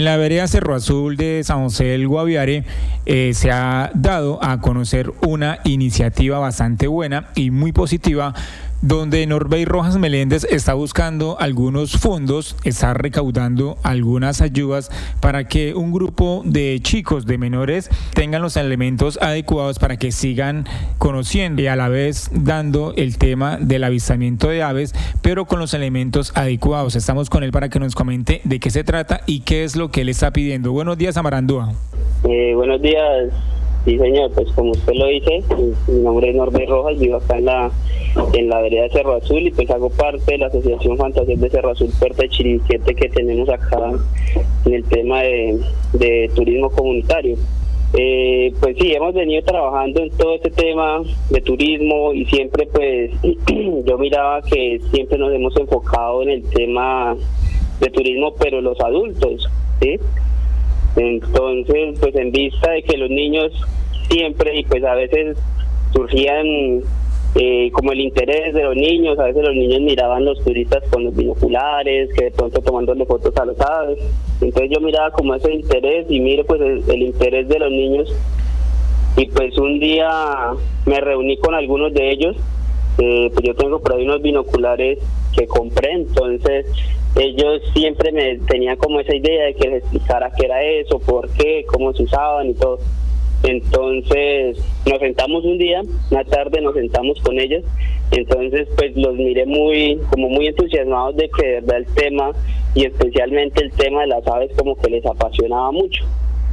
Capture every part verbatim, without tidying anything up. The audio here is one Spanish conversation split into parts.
En la vereda Cerro Azul de San José del Guaviare eh, se ha dado a conocer una iniciativa bastante buena y muy positiva, donde Norbey Rojas Meléndez está buscando algunos fondos, está recaudando algunas ayudas para que un grupo de chicos, de menores, tengan los elementos adecuados para que sigan conociendo y a la vez dando el tema del avistamiento de aves, pero con los elementos adecuados. Estamos con él para que nos comente de qué se trata y qué es lo que él está pidiendo. Buenos días, Amarandúa. Eh, buenos días. Sí, señor, pues como usted lo dice, mi nombre es Norbey Rojas, vivo acá en la en la vereda de Cerro Azul y pues hago parte de la Asociación Fantasías de Cerro Azul Puerta de Chiribiquete que tenemos acá en el tema de, de turismo comunitario. Eh, pues sí, hemos venido trabajando en todo este tema de turismo y siempre pues yo miraba que siempre nos hemos enfocado en el tema de turismo, pero los adultos, ¿sí? Entonces, pues en vista de que los niños siempre, y pues a veces surgían eh, como el interés de los niños, a veces los niños miraban los turistas con los binoculares, que de pronto tomándole fotos a los aves, entonces yo miraba como ese interés y miro pues el, el interés de los niños, y pues un día me reuní con algunos de ellos, eh, pues yo tengo por ahí unos binoculares que compré, entonces ellos siempre me tenían como esa idea de que les explicara qué era eso, por qué, cómo se usaban y todo. Entonces nos sentamos un día, una tarde nos sentamos con ellos, entonces pues los miré muy, como muy entusiasmados de que de verdad el tema, y especialmente el tema de las aves, como que les apasionaba mucho.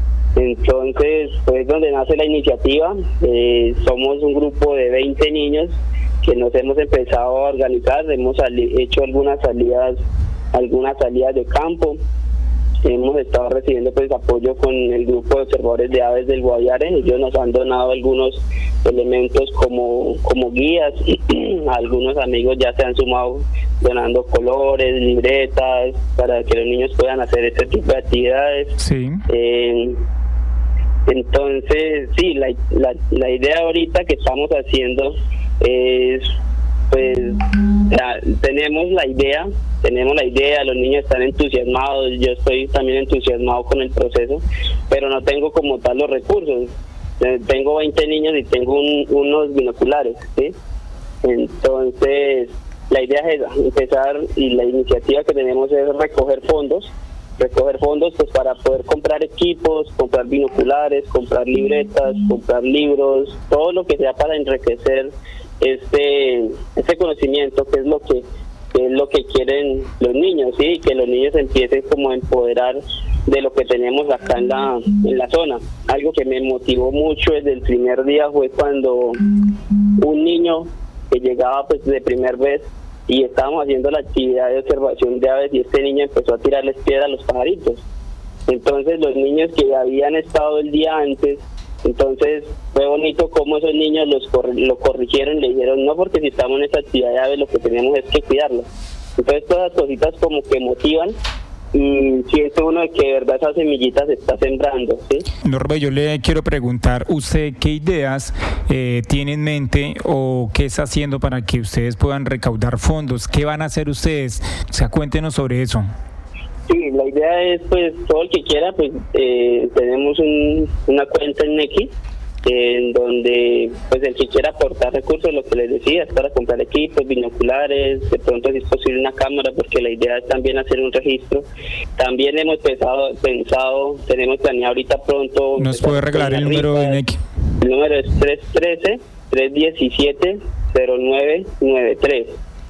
Entonces pues donde nace la iniciativa. Eh, somos un grupo de veinte niños que nos hemos empezado a organizar, hemos hecho algunas salidas algunas salidas de campo, hemos estado recibiendo pues apoyo con el grupo de observadores de aves del Guaviare. Ellos nos han donado algunos elementos como, como guías, algunos amigos ya se han sumado donando colores, libretas, para que los niños puedan hacer este tipo de actividades. Sí. Eh, entonces, sí, la, la, la idea ahorita que estamos haciendo es, pues, la, tenemos la idea, tenemos la idea, los niños están entusiasmados, yo estoy también entusiasmado con el proceso, pero no tengo como tal los recursos. Eh, tengo veinte niños y tengo un, unos binoculares, ¿sí? Entonces, la idea es esa, empezar, y la iniciativa que tenemos es recoger fondos, recoger fondos pues para poder comprar equipos, comprar binoculares, comprar libretas, comprar libros, todo lo que sea para enriquecer este este conocimiento, que es lo que, que es lo que quieren los niños, sí, que los niños empiecen como a empoderar de lo que tenemos acá en la en la zona. Algo que me motivó mucho desde el primer día fue cuando un niño que llegaba pues de primer vez y estábamos haciendo la actividad de observación de aves, y este niño empezó a tirarles piedra a los pajaritos. Entonces los niños que habían estado el día antes, entonces fue bonito cómo esos niños los cor- lo corrigieron y le dijeron, no, porque si estamos en esta actividad de aves lo que tenemos es que cuidarlo. Entonces todas las cositas como que motivan, y siente uno de que de verdad esa semillita se está sembrando, ¿sí? Norbey, yo le quiero preguntar, ¿usted qué ideas eh, tiene en mente o qué está haciendo para que ustedes puedan recaudar fondos? ¿Qué van a hacer ustedes? O sea, cuéntenos sobre eso. Sí, la idea es, pues, todo el que quiera, pues, eh, tenemos un, una cuenta en Nequi, eh, en donde, pues, el que quiera aportar recursos, lo que les decía, es para comprar equipos, binoculares, de pronto si es posible una cámara, porque la idea es también hacer un registro. También hemos pensado, pensado tenemos planeado ahorita pronto... ¿Nos puede regalar el número de Nequi? El número es tres uno tres, tres uno siete, cero nueve nueve tres.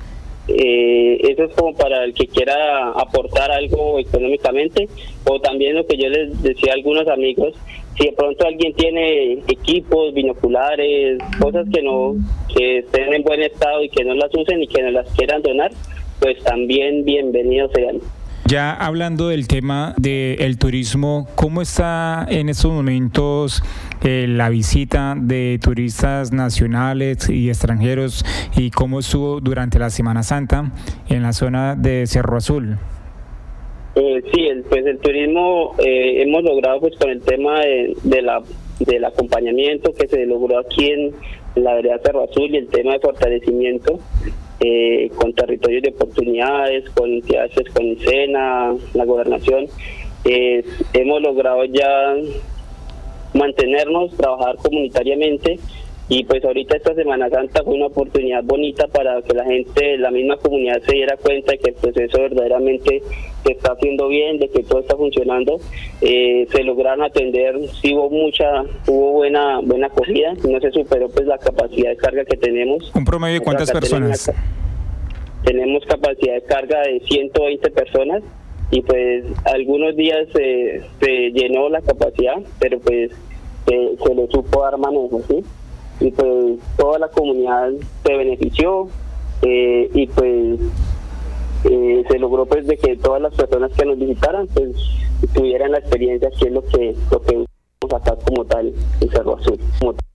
Eh, eso es como para el que quiera aportar algo económicamente, o también lo que yo les decía a algunos amigos, si de pronto alguien tiene equipos, binoculares, cosas que no que estén en buen estado y que no las usen y que no las quieran donar, pues también bienvenidos sean. Ya hablando del tema del turismo, ¿cómo está en estos momentos eh, la visita de turistas nacionales y extranjeros, y cómo estuvo durante la Semana Santa en la zona de Cerro Azul? Eh, sí, el, pues el turismo eh, hemos logrado pues con el tema de, de la del acompañamiento que se logró aquí en la vereda Cerro Azul, y el tema de fortalecimiento eh, con territorios de oportunidades, con entidades, con ISENA, la gobernación. eh, hemos logrado ya mantenernos, trabajar comunitariamente, y pues ahorita esta Semana Santa fue una oportunidad bonita para que la gente, la misma comunidad, se diera cuenta de que el proceso verdaderamente se está haciendo bien, de que todo está funcionando. Eh, se lograron atender, sí hubo mucha, hubo buena buena acogida, no se superó pues la capacidad de carga que tenemos. ¿Un promedio de cuántas personas? Tenemos, tenemos capacidad de carga de ciento veinte personas, y pues algunos días eh, se llenó la capacidad, pero pues eh, se le supo dar manejo, ¿sí? Y pues toda la comunidad se benefició, eh, y pues eh, se logró pues de que todas las personas que nos visitaran pues tuvieran la experiencia, que es lo que lo que vamos acá como tal en Cerro Azul. Como tal.